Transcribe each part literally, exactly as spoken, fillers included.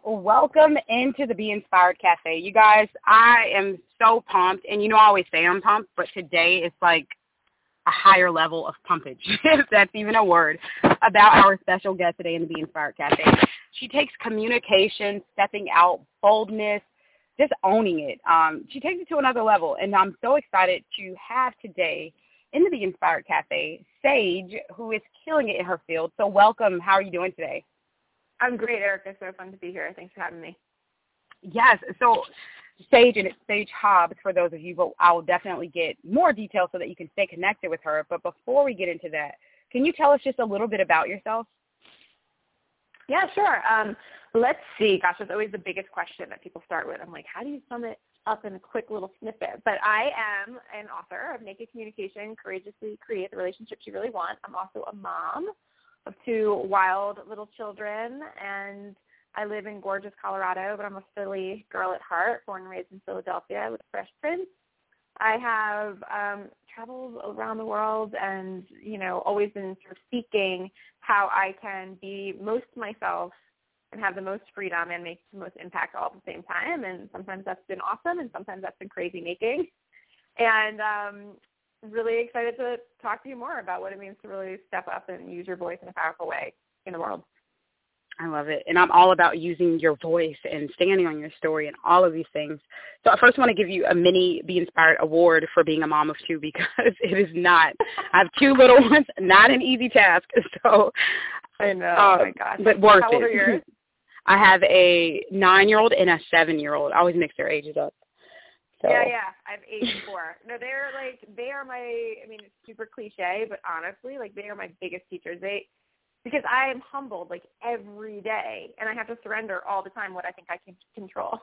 Welcome into the Be Inspired Cafe. You guys, I am so pumped, and you know I always say I'm pumped, but today it's like a higher level of pumpage, if that's even a word, about our special guest today in the Be Inspired Cafe. She takes communication, stepping out, boldness, just owning it. Um, she takes it to another level, and I'm so excited to have today in the Be Inspired Cafe, Sage, who is killing it in her field. So welcome. How are you doing today? I'm great, Erica. So fun to be here. Thanks for having me. Yes. So Sage, and it's Sage Hobbs for those of you, but I will definitely get more details so that you can stay connected with her. But before we get into that, can you tell us just a little bit about yourself? Yeah, sure. Um, let's see. Gosh, that's always the biggest question that people start with. I'm like, how do you sum it up in a quick little snippet? But I am an author of Naked Communication, Courageously Create the Relationships You Really Want. I'm also a mom of two wild little children, and I live in gorgeous Colorado, but I'm a Philly girl at heart, born and raised in Philadelphia with a Fresh Prince. I have um, traveled around the world and, you know, always been sort of seeking how I can be most myself and have the most freedom and make the most impact all at the same time. And sometimes that's been awesome, and sometimes that's been crazy making. And um, really excited to talk to you more about what it means to really step up and use your voice in a powerful way in the world. I love it. And I'm all about using your voice and standing on your story and all of these things. So I first want to give you a mini Be Inspired award for being a mom of two, because it is not. I have two little ones, not an easy task. So I know. Uh, oh, my gosh. But worth How old it. are yours? I have a nine-year-old and a seven-year-old. I always mix their ages up. So. Yeah, yeah. I have eight and four. No, they're like, they are my, I mean, it's super cliche, but honestly, like, they are my biggest teachers. They, because I am humbled, like, every day, and I have to surrender all the time what I think I can control.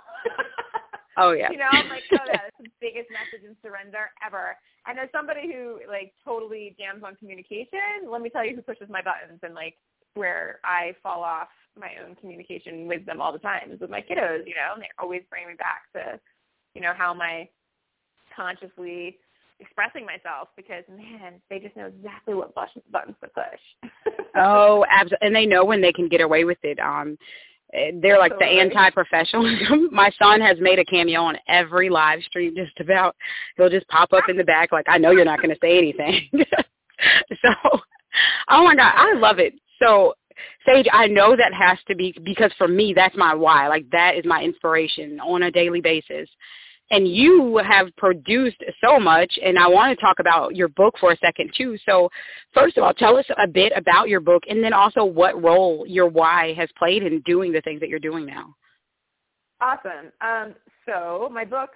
Oh, yeah. You know, I'm like, oh, that's the biggest message in surrender ever. And as somebody who, like, totally jams on communication, let me tell you who pushes my buttons and, like, where I fall off my own communication wisdom all the time is with my kiddos, you know, and they always bring me back to, you know, how am I consciously expressing myself, because, man, they just know exactly what buttons to push. Oh, absolutely. And they know when they can get away with it. Um, they're like Totally. the anti-professionalism. My son has made a cameo on every live stream just about. He'll just pop up in the back like, I know you're not going to say anything. So, oh, my God, I love it. So, Sage, I know that has to be, because for me, that's my why. Like, that is my inspiration on a daily basis. And you have produced so much, and I want to talk about your book for a second, too. So, first of all, tell us a bit about your book, and then also what role your why has played in doing the things that you're doing now. Awesome. Um, so, my book,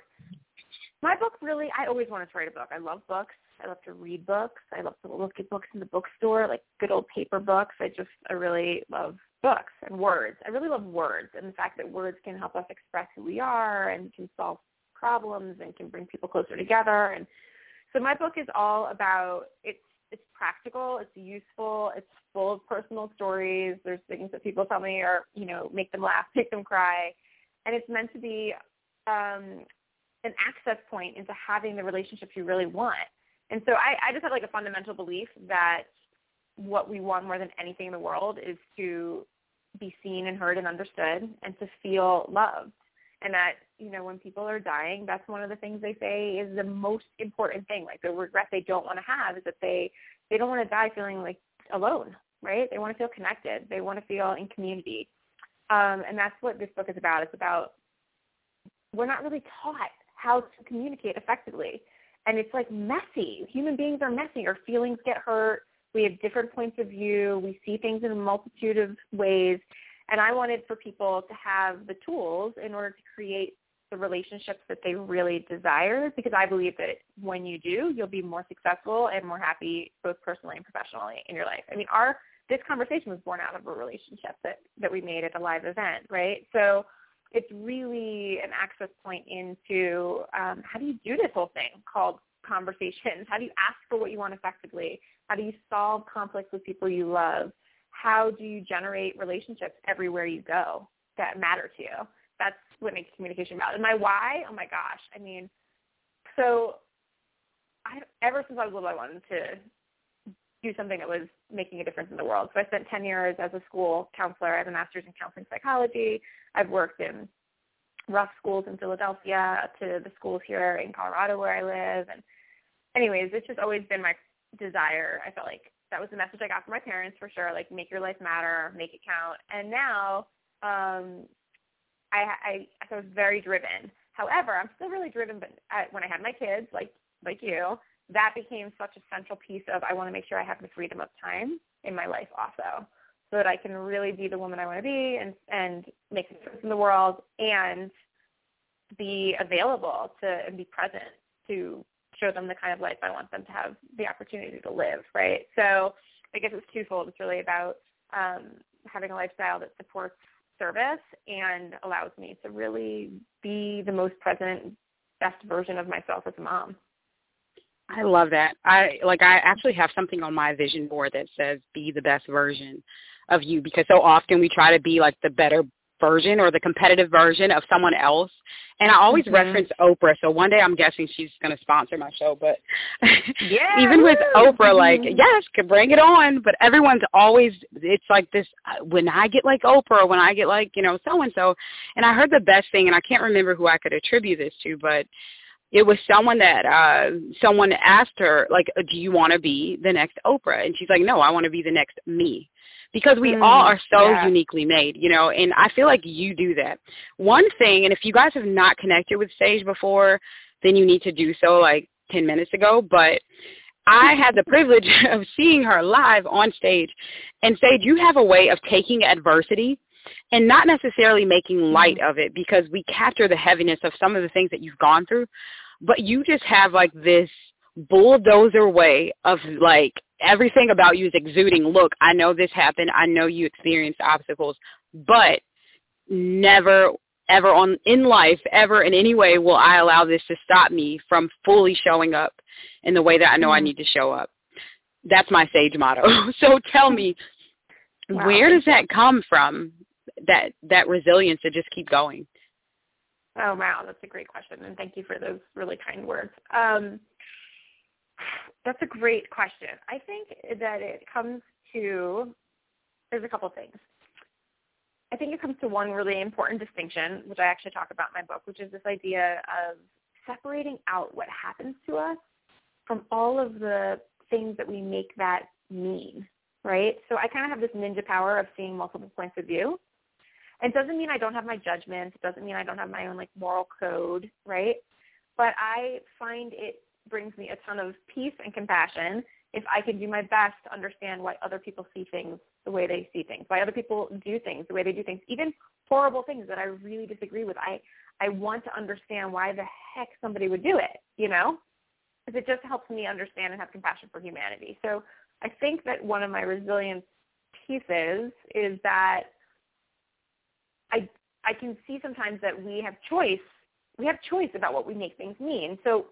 my book really, I always wanted to write a book. I love books. I love to read books. I love to look at books in the bookstore, like good old paper books. I just, I really love books and words. I really love words, and the fact that words can help us express who we are and can solve problems and can bring people closer together. And so my book is all about, it's it's practical, it's useful, it's full of personal stories. There's things that people tell me are, you know, make them laugh, make them cry. And it's meant to be um, an access point into having the relationships you really want. And so I, I just have like a fundamental belief that what we want more than anything in the world is to be seen and heard and understood and to feel loved. And that, you know, when people are dying, that's one of the things they say is the most important thing. Like, the regret they don't want to have is that they, they don't want to die feeling like alone, right? They want to feel connected. They want to feel in community. Um, and that's what this book is about. It's about, we're not really taught how to communicate effectively. And it's like messy. Human beings are messy. Our feelings get hurt. We have different points of view. We see things in a multitude of ways. And I wanted for people to have the tools in order to create the relationships that they really desire, because I believe that when you do, you'll be more successful and more happy, both personally and professionally in your life. I mean, our this conversation was born out of a relationship that, that we made at a live event, right? So it's really an access point into um, how do you do this whole thing called conversations? How do you ask for what you want effectively? How do you solve conflicts with people you love? How do you generate relationships everywhere you go that matter to you? That's what makes communication about. And my why, oh my gosh, I mean, so I, ever since I was little, I wanted to do something that was making a difference in the world. So I spent ten years as a school counselor. I have a master's in counseling psychology. I've worked in rough schools in Philadelphia to the schools here in Colorado where I live. And anyways, it's just always been my desire. I felt like that was the message I got from my parents for sure, like make your life matter, make it count. And now um, I, I, I was very driven. However, I'm still really driven, but I, when I had my kids, like like you, that became such a central piece of I want to make sure I have the freedom of time in my life also, so that I can really be the woman I want to be and, and make a difference in the world and be available to and be present to show them the kind of life I want them to have the opportunity to live, right? So I guess it's twofold. It's really about um, having a lifestyle that supports service and allows me to really be the most present, best version of myself as a mom. I love that. I like I actually have something on my vision board that says be the best version of you, because so often we try to be like the better version or the competitive version of someone else. And I always mm-hmm. reference Oprah. So one day I'm guessing she's going to sponsor my show. But yeah, even with Oprah, like, yes, could bring it on. But everyone's always, it's like this, when I get like Oprah, when I get like, you know, so-and-so. And I heard the best thing, and I can't remember who I could attribute this to, but it was someone that uh, someone asked her, like, do you want to be the next Oprah? And she's like, no, I want to be the next me. Because we mm, all are so yeah. uniquely made, you know, and I feel like you do that. One thing, and if you guys have not connected with Sage before, then you need to do so like ten minutes ago. But I had the privilege of seeing her live on stage. And Sage, you have a way of taking adversity and not necessarily making light of it, because we capture the heaviness of some of the things that you've gone through. But you just have like this bulldozer way of like everything about you is exuding, look, I know this happened. I know you experienced obstacles, but never, ever on in life, ever in any way will I allow this to stop me from fully showing up in the way that I know mm. I need to show up. That's my Sage motto. So tell me, wow. where does that come from, that, that resilience to just keep going? Oh, wow. That's a great question. And thank you for those really kind words. Um, That's a great question. I think that it comes to, there's a couple things. I think it comes to one really important distinction, which I actually talk about in my book, which is this idea of separating out what happens to us from all of the things that we make that mean, right? So I kind of have this ninja power of seeing multiple points of view. It doesn't mean I don't have my judgments. It doesn't mean I don't have my own like moral code, right? But I find it brings me a ton of peace and compassion if I can do my best to understand why other people see things the way they see things, why other people do things the way they do things, even horrible things that I really disagree with. I, I want to understand why the heck somebody would do it, you know, because it just helps me understand and have compassion for humanity. So I think that one of my resilience pieces is that I I can see sometimes that we have choice. We have choice about what we make things mean. So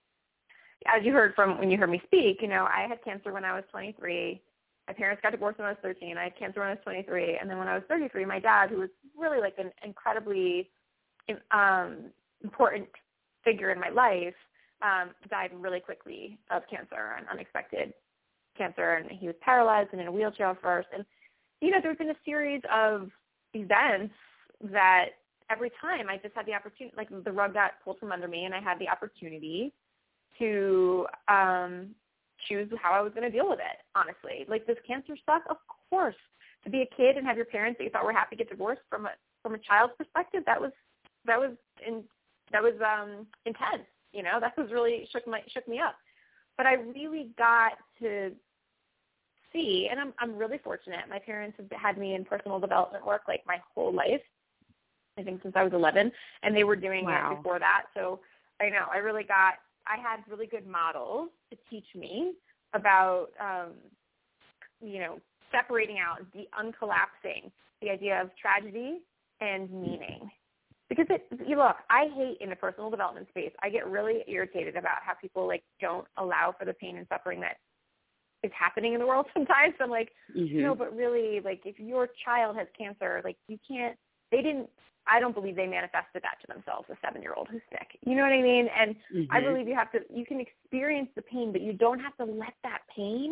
as you heard from when you heard me speak, you know, I had cancer when I was twenty-three. My parents got divorced when I was thirteen. I had cancer when I was twenty-three. And then when I was thirty-three, my dad, who was really like an incredibly um, important figure in my life, um, died really quickly of cancer, an unexpected cancer. And he was paralyzed and in a wheelchair first. And, you know, there's been a series of events that every time I just had the opportunity, like the rug got pulled from under me, and I had the opportunity to um, choose how I was going to deal with it, honestly. Like, this cancer stuff, of course, to be a kid and have your parents that you thought were happy get divorced from a from a child's perspective, that was that was in, that was um, intense. You know, that was really shook my shook me up. But I really got to see, and I'm I'm really fortunate. My parents have had me in personal development work like my whole life. I think since I was eleven, and they were doing wow. it before that. So I know I really got. I had really good models to teach me about, um, you know, separating out, the uncollapsing the idea of tragedy and meaning. Because it, you look, I hate in the personal development space, I get really irritated about how people like don't allow for the pain and suffering that is happening in the world sometimes. I'm like, mm-hmm. no, but really, like, if your child has cancer, like, you can't, they didn't, I don't believe they manifested that to themselves, a seven-year-old who's sick. You know what I mean? And mm-hmm. I believe you have to, you can experience the pain, but you don't have to let that pain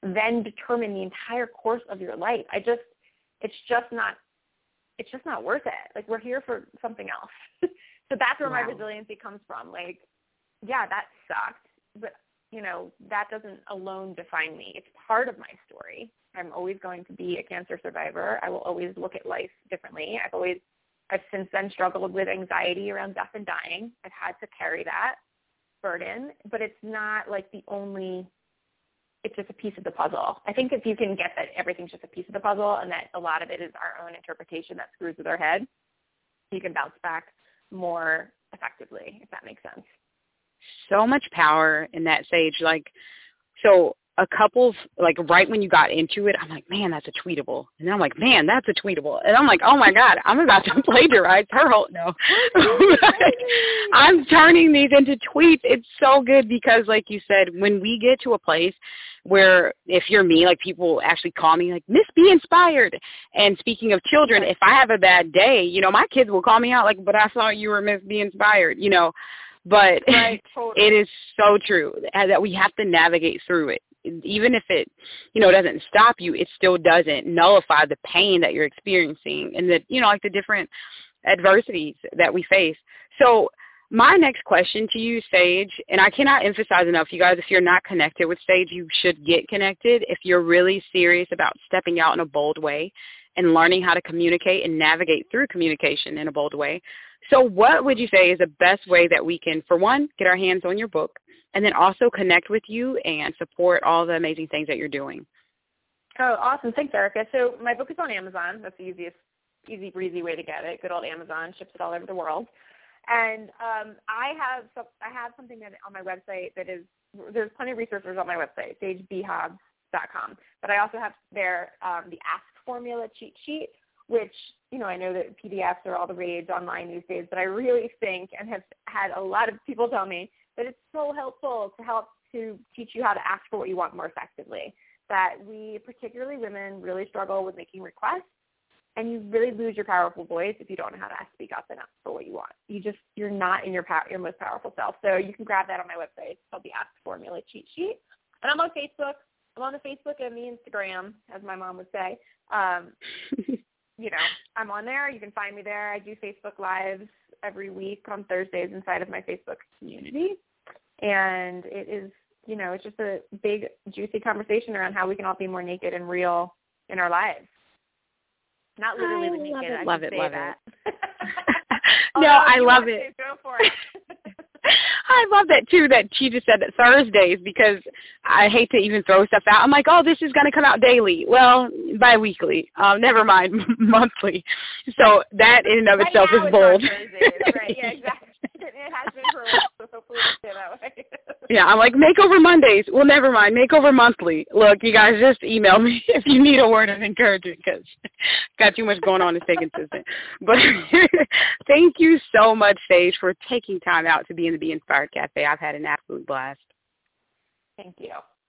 then determine the entire course of your life. I just, it's just not, it's just not worth it. Like, we're here for something else. So that's where wow. my resiliency comes from. Like, yeah, that sucked, but, you know, that doesn't alone define me. It's part of my story. I'm always going to be a cancer survivor. I will always look at life differently. I've always, I've since then struggled with anxiety around death and dying. I've had to carry that burden, but it's not like the only, it's just a piece of the puzzle. I think if you can get that everything's just a piece of the puzzle and that a lot of it is our own interpretation that screws with our head, you can bounce back more effectively, if that makes sense. So much power in that, Sage. Like, so a couple, like right when you got into it, I'm like, man, that's a tweetable. And then I'm like, man, that's a tweetable. And I'm like, oh my God, I'm about to plagiarize her whole, no. I'm turning these into tweets. It's so good because, like you said, when we get to a place where, if you're me, like people actually call me like, Miss Be Inspired. And speaking of children, if I have a bad day, you know, my kids will call me out like, but I thought you were Miss Be Inspired, you know. But right, totally. It is so true that we have to navigate through it. Even if it, you know, doesn't stop you, it still doesn't nullify the pain that you're experiencing and the, you know, like the different adversities that we face. So my next question to you, Sage, and I cannot emphasize enough, you guys, if you're not connected with Sage, you should get connected if you're really serious about stepping out in a bold way and learning how to communicate and navigate through communication in a bold way. So what would you say is the best way that we can, for one, get our hands on your book, and then also connect with you and support all the amazing things that you're doing? Oh, awesome. Thanks, Erica. So my book is on Amazon. That's the easiest, easy, breezy way to get it. Good old Amazon ships it all over the world. And um, I have some, I have something that on my website that is, there's plenty of resources on my website, sage b hobbs dot com. But I also have there um, the Ask Formula cheat sheet, which, you know, I know that P D Fs are all the rage online these days, but I really think and have had a lot of people tell me that it's so helpful to help to teach you how to ask for what you want more effectively. That we, particularly women, really struggle with making requests, and you really lose your powerful voice if you don't know how to speak up and ask for what you want. You just, you're not in your power, your most powerful self. So you can grab that on my website. It's called the Ask Formula cheat sheet. And I'm on Facebook. I'm on the Facebook and the Instagram, as my mom would say. Um, you know, I'm on there. You can find me there. I do Facebook Lives every week on Thursdays inside of my Facebook community. And it is, you know, it's just a big, juicy conversation around how we can all be more naked and real in our lives. Not literally I naked. Love it, I love it, love that. it. oh, no, I love it. To, go for it. I love that, too, that she just said that Thursdays, because I hate to even throw stuff out. I'm like, oh, this is going to come out daily. Well, bi-weekly. Um, never mind, monthly. So that in and of right itself now is bold. It's on Thursdays. Right, yeah, exactly. It has been for a while, so hopefully it'll stay that way. Yeah, I'm like, Makeover Mondays. Well, never mind, Makeover Monthly. Look, you guys just email me if you need a word of encouragement, because got too much going on to stay consistent. But thank you so much, Sage, for taking time out to be in the Be Inspired Cafe. I've had an absolute blast. Thank you.